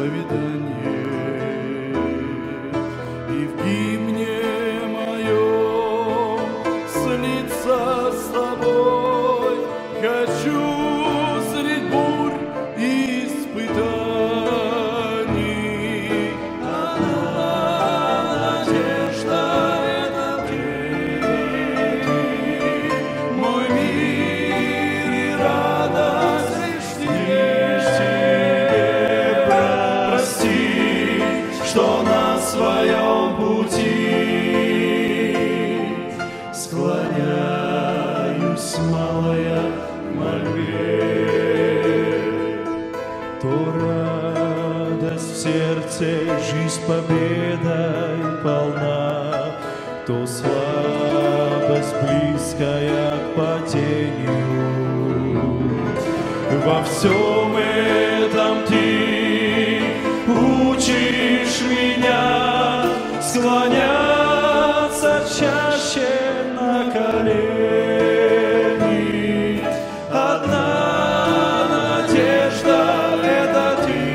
исповедание. И в гимне моем слиться с тобой хочу средь бурь и испытаний. Одна надежда — это ты, мой мир и радость лишь в тебе. Прости, что на своем пути склоняюсь, малая, в мольбе. То радость в сердце, жизнь победой полна, то слабость близкая к падению. Во всем этом ты учишь меня склоняться чаще на колени. Одна надежда — это ты,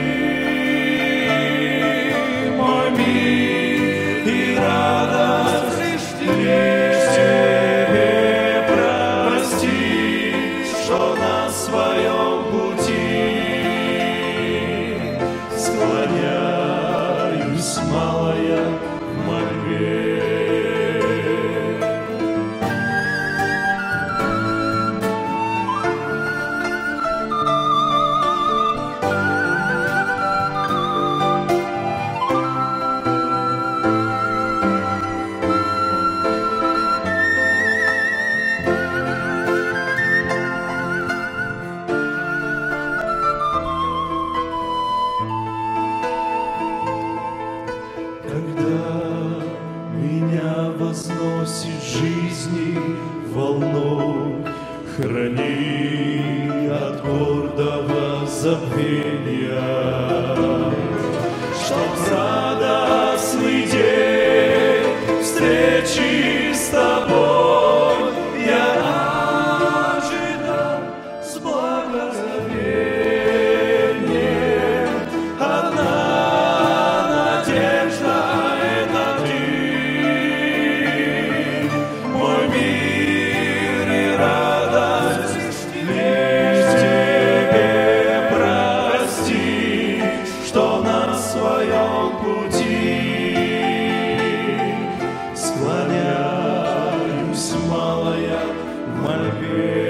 мой мир и радость лишь в тебе. Прости, что на своем пути склоняюсь, малая, в мольбе. Когда меня возносит жизни волной, храни от гордого забвения, чтоб радостный день встречи с тобой я ожидал с благоговением. Одна надежда — это ты, мой мир и радость лишь в тебе. Прости, что на своем пути склоняюсь, малая, в мольбе.